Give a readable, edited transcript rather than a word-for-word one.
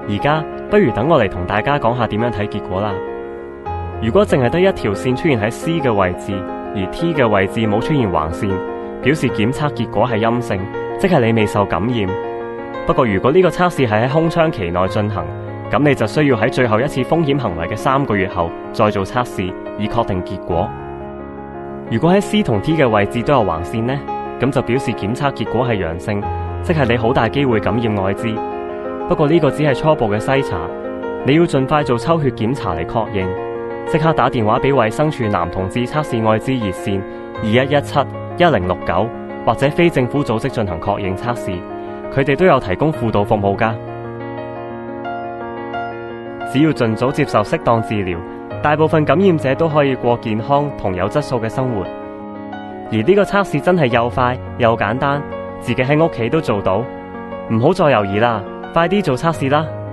而家不如等我嚟同大家講下點樣睇結果啦。如果淨係得一條線出現喺 C 嘅位置，而 T 嘅位置冇出現橫線，表示檢測結果係陰性，即係你未受感染。不過如果呢個測試係喺空窗期內進行，咁你就需要喺最後一次風險行為嘅3個月後再做測試，以確定結果。如果喺 C 同 T 嘅位置都有橫線呢，咁就表示檢測結果係陽性，即係你好大機會感染艾滋。不過呢個只係初步嘅篩查，你要盡快做抽血檢查嚟確認，即刻打電話俾衛生署男同志測試艾滋熱線21171069，或者非政府組織進行確認測試，佢哋都有提供輔導服務㗎。只要盡早接受適當治療，大部分感染者都可以過健康同有質素嘅生活。而呢個測試真係又快又簡單，自己喺屋企都做到，唔好再猶豫啦，快啲做測試啦！